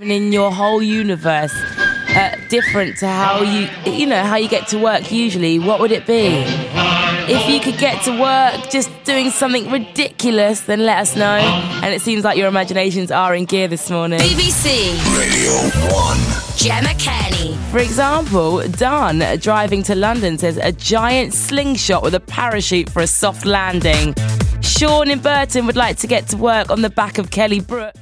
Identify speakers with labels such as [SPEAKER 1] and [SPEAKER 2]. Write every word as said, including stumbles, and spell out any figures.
[SPEAKER 1] in your whole universe uh, different to how you, you know, how you get to work usually, what would it be? If you could get to work just doing something ridiculous, then let us know. And it seems like your imaginations are in gear this morning.
[SPEAKER 2] B B C
[SPEAKER 3] Radio one.
[SPEAKER 2] Gemma Kenny.
[SPEAKER 1] For example, Dan, driving to London, says a giant slingshot with a parachute for a soft landing. Sean in Burton would like to get to work on the back of Kelly Brook.